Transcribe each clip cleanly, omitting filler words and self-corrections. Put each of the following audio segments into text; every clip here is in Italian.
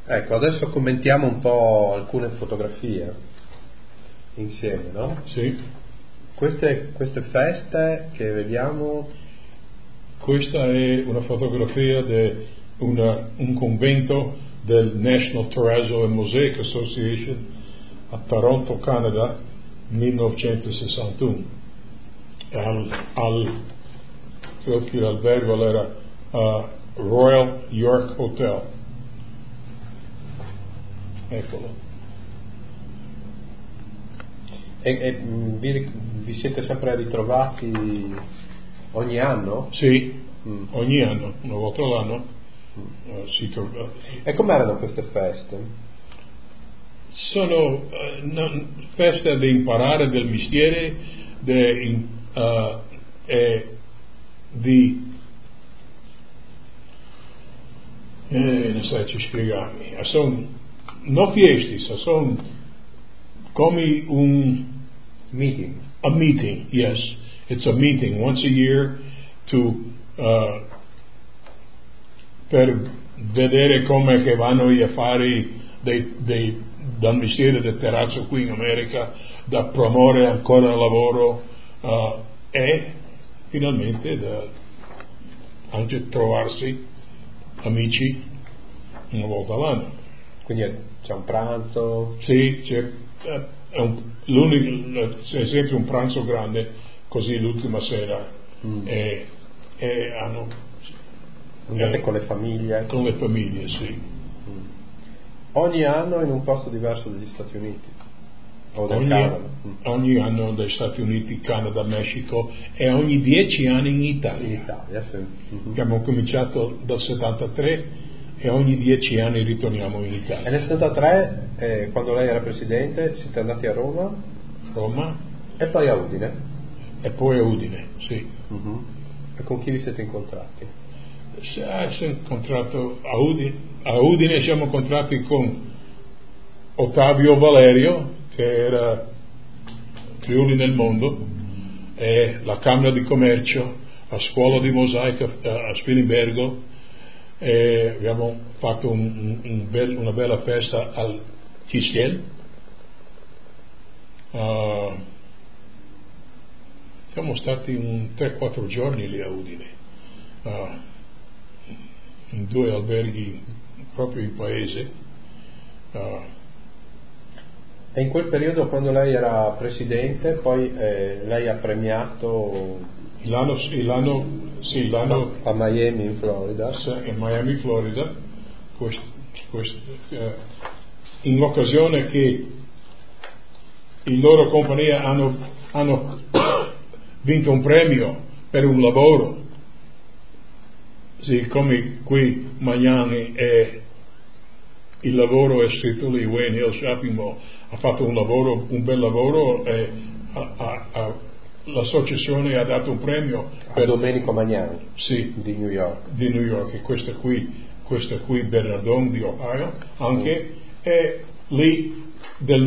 Ecco, adesso commentiamo un po' alcune fotografie insieme, no? Sì. Queste feste che vediamo. Questa è una fotografia di un convento del National Terrazzo and Mosaic Association a Toronto, Canada, 1961. Credo che l'albergo era Royal York Hotel. Eccolo. E vi siete sempre ritrovati ogni anno? Sì, ogni anno, una volta all'anno. Si trova. E com'erano queste feste? Sono feste di imparare del mestiere non so ci spiegarmi, sono non fiesti, sono come un Meeting. a meeting, yes, it's a meeting once a year per vedere come che vanno gli affari dal mestiere del terrazzo qui in America, da promuovere ancora il lavoro e finalmente anche trovarsi amici una volta all'anno. Quindi c'è un pranzo? Sì, c'è sempre un pranzo grande, così l'ultima sera e hanno andate con le famiglie? Con le famiglie, sì. Ogni anno in un posto diverso degli Stati Uniti? O del Canada? Ogni anno dagli Stati Uniti, Canada, Messico e ogni 10 anni in Italia. In Italia, sì. Abbiamo cominciato dal 73 e ogni 10 anni ritorniamo in Italia. E nel 73, quando lei era presidente, siete andati a Roma? Roma. E poi a Udine? E poi a Udine, sì. E con chi vi siete incontrati? Siamo incontrato a Udine siamo incontrati con Ottavio Valerio, che era Friuli nel mondo, e la Camera di Commercio, la Scuola di Mosaica a Spilimbergo, e abbiamo fatto una bella festa al Chistiel. Siamo stati 3-4 giorni lì a Udine, in 2 alberghi proprio in paese. E in quel periodo, quando lei era presidente, poi lei ha premiato l'anno a Miami in Florida. In Miami, Florida, in l'occasione che la loro compagnia hanno vinto un premio per un lavoro, sì, come qui Miami il lavoro è scritto lì, Wayne Hill Shopping Mall ha fatto un bel lavoro e l'associazione ha dato un premio per Domenico Magnani, sì, di New York, e questa qui Bernardone di Ohio anche, e lì della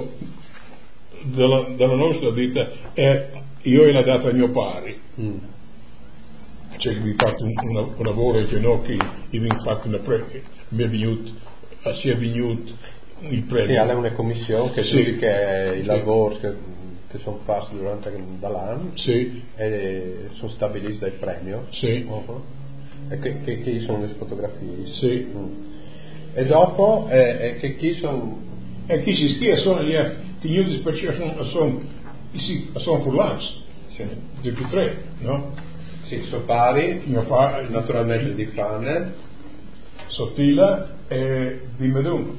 nostra vita io l'ho data a mio pari. Cioè vi fatto un lavoro che no, che vi fatto una si è venuto il premio. Sì, è una commissione che giudica i lavori che sono fatti durante l'anno, sì, e sono stabiliti dal premio, sì. E che sono le fotografie, sì. E dopo che chi sono, e chi si stia sono tenuti perché sono furlans, tutti 3, no? Sì, suo pari, mio padre naturalmente di Fane, Sottila e di Medun.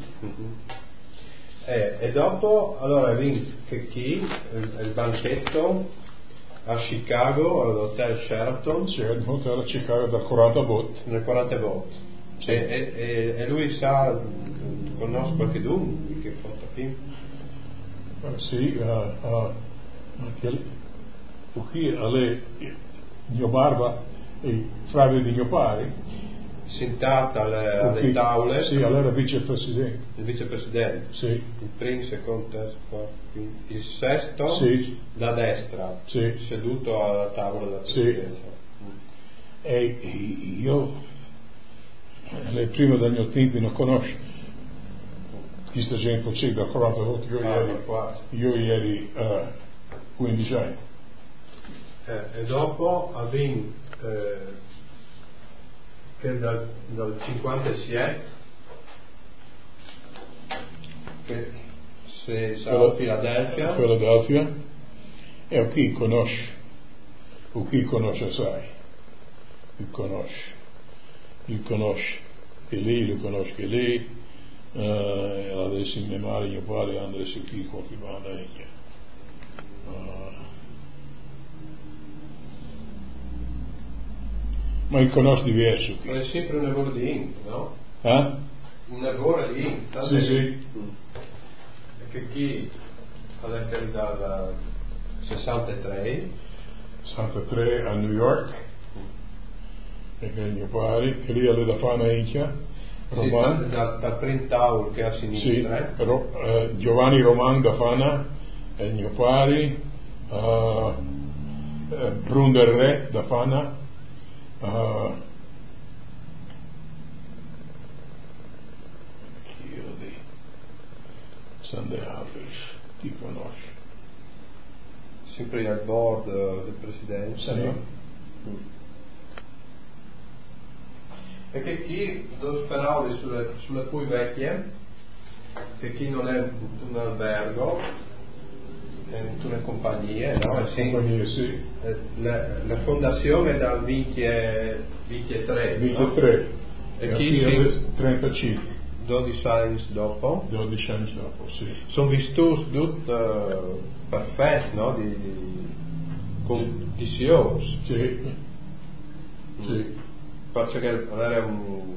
E dopo allora che chi il banchetto a Chicago all'hotel Sheraton, c'è un hotel a Chicago da 40 bot, nel 40 bot, sì. E lui conosce qualche di che fotografia? Sì, qui alle mio barba e frate di mio padre sentata alle tavole. Sì, allora vicepresidente. Il vicepresidente. Sì. Il primo, secondo, terzo, quarto, quinto. Il sesto. Sì. Da destra. Sì. Seduto alla tavola della presidenza. Sì. E io le prime del mio tempo non conosco questa gente così da 48 io ieri 15 anni. E dopo avvin che dal 57 che se sarà a Filadelfia, e chi conosce sai, il conosce che lì adesso in memoria mio padre andrà su chi qualche banda ma il conosce diverso ma è sempre un lavoro di Inc, no? Un lavoro di Inc, sì. Che chi dal 63 a New York e che mio padre che lì alle da fare Inchia Roman da Printaur che a sinistra Giovanni Roman da Fana e mio padre Bruno Re da Fana Sunday Hours, chi conosce? Sempre al board del presidente, sì. No? E che chi lo speravo sulle cui vecchie, che chi non è un albergo, è una compagnia, no? Compagnia, sì. La fondazione è dal 23, no? E chi 35. 12 anni dopo, sì. Sono vissuti tutti perfetti, no? Di condizioni. Sì. Perché avere un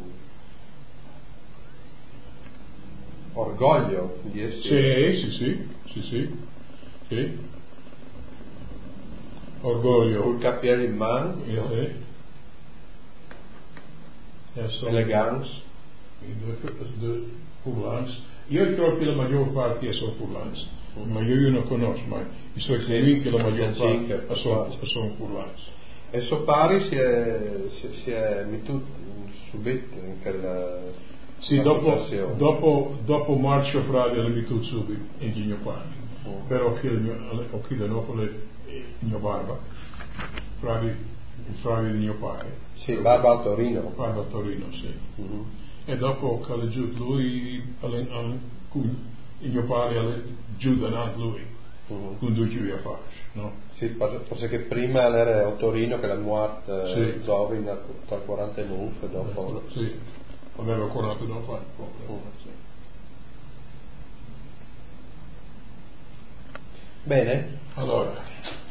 orgoglio di essere. Sì. Orgoglio. Col capello in mano. Eleganza. De Furlans. Io trovo che la maggior parte sono Furlans, ma io non conosco mai. I suoi che la maggior parte sono Furlans. E suo pari si è mettuto subito in quella dopo Marcio Frade l'ha mettuto subito in mio padre. Però chi da dopo il mio barba, il frade di mio padre. Sì, Barba a Torino. Sì. E dopo che è giù lui, il mio padre è giù da lui, con due chiudi a fare, no? Sì, perché prima era a Torino che la morte giovane tra 49 e dopo. Sì, aveva 49 anni. Bene. Allora.